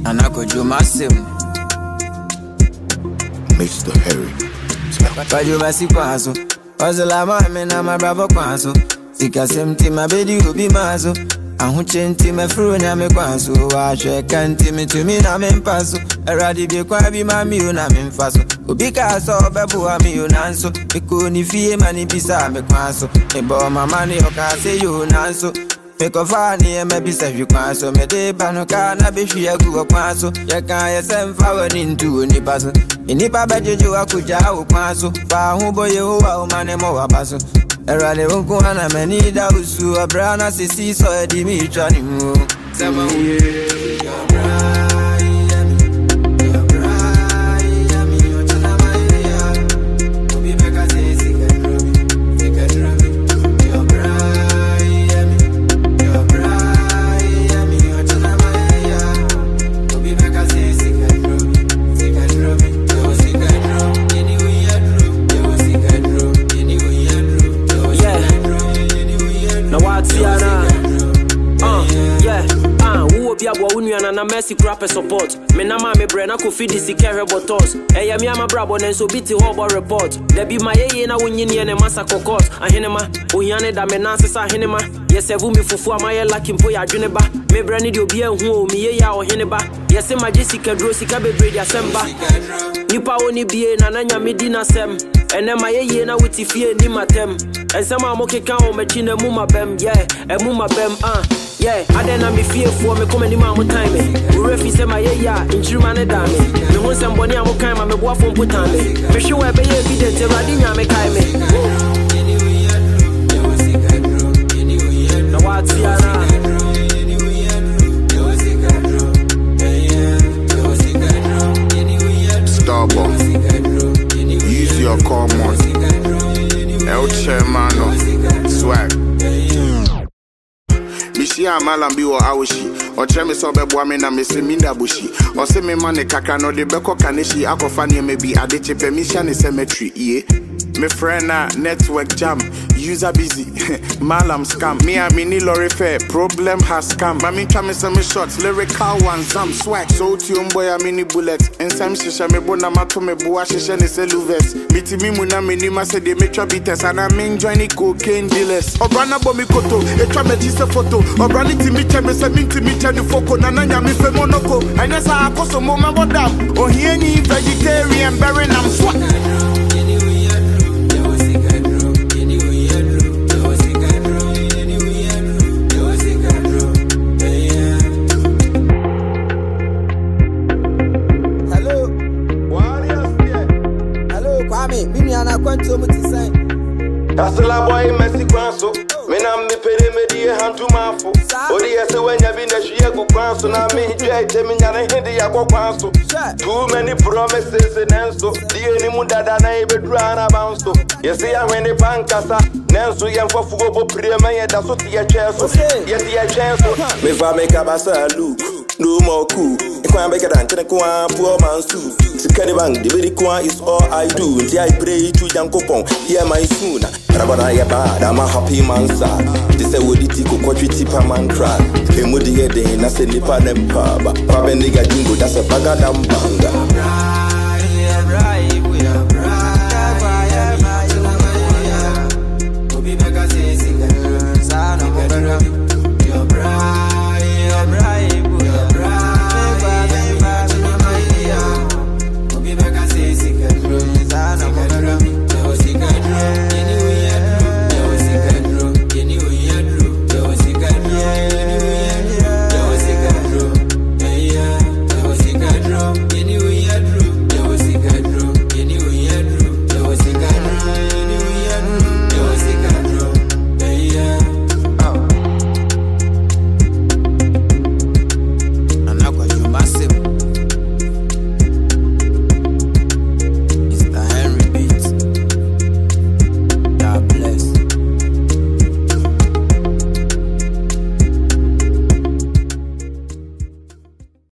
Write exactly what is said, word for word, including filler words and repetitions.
and I could do massive. Mister Harry. But you must see Quaso. Was a lama, and I'm a bravo Quaso. Sika semti my baby will be maso. And who chenti me fru na me Quaso. I share can't me to me na me paso. A radi be quabi mammy na me faso. Ubika so babu ami unanso. Mikuni fie mani pisa me Quaso. Me bo my money or can say you nanso. Me ko fani e me bisa you Quaso. Me de bano kana be shia gu Quaso. Ya kan ya sem forward into ni paso. Inipa bejeju akuja u Quaso. Fa hu boye hu wa umane mo wabaso. Erade wonku ana meni da usu abrana sisi so edi mi twani mu. Sama uye ya bra. Na mercy crap support. Me na ma me brain I could feed this carry bottles. Hey, me am a brabo then so beat the report. There be my ye na when you and massacre course. I hinema, Uyane da menances I hinema. Yes, evu me fufu my lucky boy I juneba. Me brain you be a who me ya or hineba. Yes, my Jessica Drosica be bread December. Nipa only be na nanya medina sem. And then my ye na with fear ni matem. And some are moke count machine muma bem, yeah, and muma bem, ah. Yeah, I then I'm fear for me coming in my time. We refuse my yeah, in German dame. The one somebody I'm okay, I'm a boy from Putane. For sure, I be evident, Radina me kaime. No, what's Yana? Starbucks. Use your common. El Chairmano. Swag. Mishia Malambi or Awishi, or Chemis or Bebuami na Miss Minda Bushi, or Semi Mane Kakano de Beko Kanishi, Akofania maybe Adiche Permission Cemetery, yeah. Me friend network jam, user busy, Malam scam, me a mini lorry fair, problem has come. Mami chame some shots, lyrical one, some swag, so to your boy a mini bullet, and some shisha me bona mato me boa shisha ne seluves. Miti mi muna minima se de metro bites, and I mean joining cocaine dealers. Obrana bomi koto, a tramagista photo, or brandy to me chame se minti mi chani foko, nananya mi fe monoko, and as I akoso moma bodam, or he any vegetarian bearing am swag. That's the boy Messi Quanso. Men I'm the Pedimedi and to Mafo. Or yes, when you've been a Chiago Quanso, now me, Jay, Temian and Hindi Yako Quanso. Too many promises and answer. The enemy that I never drown about. Yes, I went a bancasa. Nanso, young for Fugo Prima, that's what the chance. Yes, the chance. If I make a bassa look, no more cool. If I make a dance, poor man's too. Sikariban, the very quan is all I do. The I pray to Yankopon, hear my soon. Rabana Yabad, I'm a happy man, sir. This is what it is, Coquity Paman cry. A moody head, and I said, Nipa Nempa, Pabendiga Jingo, that's a bagadam banga.